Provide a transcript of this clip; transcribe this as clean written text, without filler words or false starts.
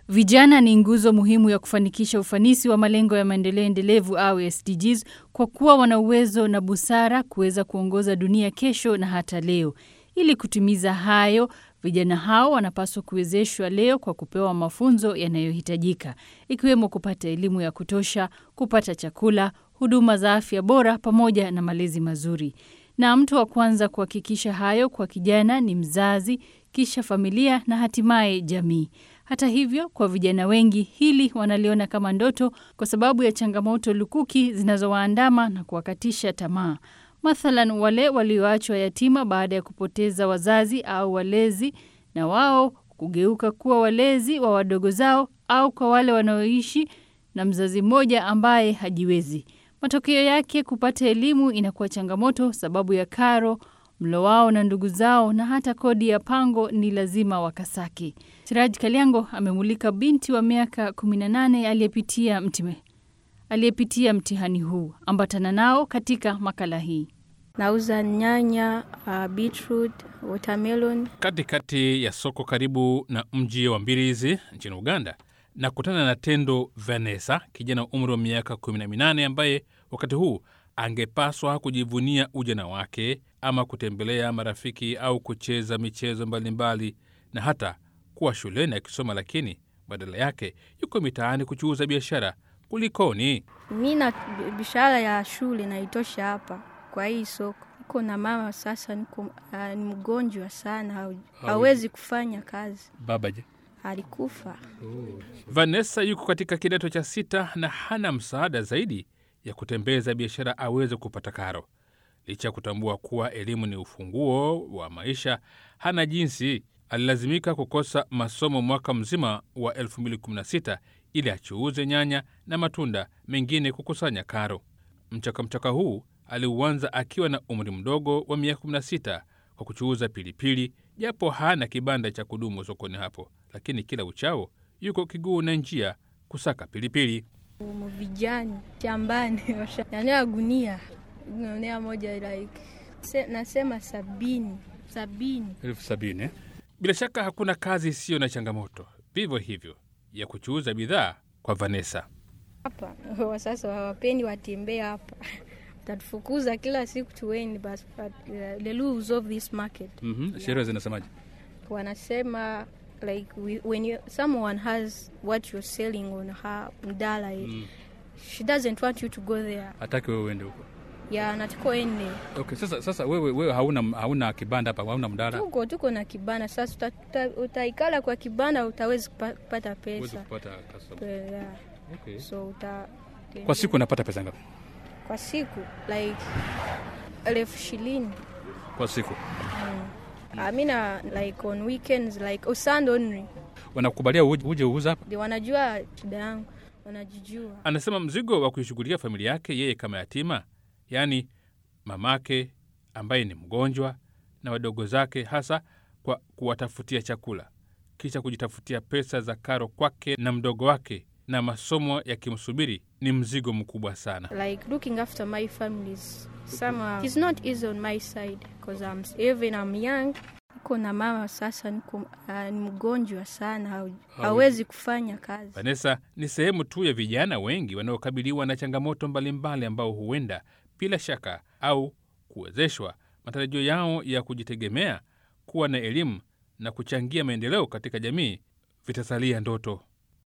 Vijana ni nguzo muhimu ya kufanikisha ufanisi wa malengo ya maendeleo endelevu au SDGs kwa kuwa wana uwezo na busara kuweza kuongoza dunia kesho na hata leo. Ili kutimiza hayo, vijana hao wanapaswa kuwezeshwa leo kwa kupewa mafunzo yanayohitajika, ikiwemo kupata elimu ya kutosha, kupata chakula, huduma za afya bora pamoja na malezi mazuri. Na mtu wa kwanza kuhakikisha hayo kwa kijana ni mzazi, kisha familia na hatimaye jamii. Hata hivyo, kwa vijana wengi hili wanaliona kama ndoto kwa sababu ya changamoto lukuki zinazowaandama na kuwakatisha tamaa. Mathalan, wale walioachwa yatima baada ya kupoteza wazazi au walezi na wao kugeuka kuwa walezi wa wadogo zao, au kwa wale wanaoishi na mzazi mmoja ambaye hajiwezi. Matokeo yake kupata elimu inakuwa changamoto sababu ya karo, mlo wao na ndugu zao na hata kodi ya pango ni lazima wakasake. Siraj Kaliango amemulika binti wa miaka 18 aliyepitia mtihani huu. Ambatana nao katika makala hii. Nauza nyanya, beetroot, watermelon. Katikati ya soko karibu na mji wa Mbirizi nchini Uganda, na kutana na Tendo Vanessa, kijana wa umri wa miaka 18 ambaye wakati huu angepaswa kujivunia ujana wake ama kutembelea marafiki au kucheza michezo mbalimbali na hata kuwa shuleni akisoma, lakini badala yake yuko mitaani kuchuuza biashara. Kulikoni? Mimi na biashara ya shule naitosha hapa kwa hii soko. Niko na mama sasa, ni mgonjwa sana, hawezi kufanya kazi. Baba je? Alikufa. Vanessa yuko katika kidato cha 6 na hana msaada zaidi ya kutembeza biashara aweze kupata karo. Licha kutambua kuwa elimu ni ufunguo wa maisha, hana jinsi. Alilazimika kukosa masomo mwaka mzima wa 2016 ili achuuze nyanya na matunda mengine kukusanya karo. Mchaka huu aliuanza akiwa na umri mdogo wa miaka 16 kwa kuchuuza pilipili, japo hana kibanda cha kudumu sokoni hapo, lakini kila uchao yuko kiguu na njia kusaka pilipili. Vijana shambani yanea gunia moja like nasema 70,000. Bila shaka hakuna kazi isiyo na changamoto. Vivyo hivyo ya kuchuuza bidhaa kwa Vanessa. Hapa sasa hawapendi watembee hapa. Tatufukuza kila siku tuweni basi, the rules of this market. Sheria zinasemaje? Wanasema like when someone has what you're selling on her mdala, she doesn't want you to go there. Hataki wewe uende huko. Nataka ende. Okay, sasa wewe hauna kibanda hapa, hauna mdala. Tuko na kibanda. Sasa utaikala kwa kibanda, utaweza kupata pesa. Uweze kupata customer. Yeah. Okay. So kwa siku unapata pesa ngapi? Kwa siku like 1,000 shilling kwa siku. Amina like on weekends like Sunday only. Wanakubalia uje uuza hapa? Ndio wanajua shida yangu, wanajijua. Anasema mzigo wa kuishughulikia familia yake yeye kama yatima, yani mamake ambaye ni mgonjwa na wadogo zake, hasa kwa kuwatafutia chakula, kisha kujitafutia pesa za karo kwake na mdogo wake na masomo yakimsubiri, ni mzigo mkubwa sana. Like looking after my families, it's not easy on my side because I'm young. Niko na mama sasa, ni mgonjwa sana, hawezi kufanya kazi. Vanessa ni sehemu tu ya vijana wengi wanaokabiliwa na changamoto mbalimbali ambao huenda bila shaka au kuwezeshwa matarajio yao ya kujitegemea, kuwa na elimu na kuchangia maendeleo katika jamii vitasalia ndoto.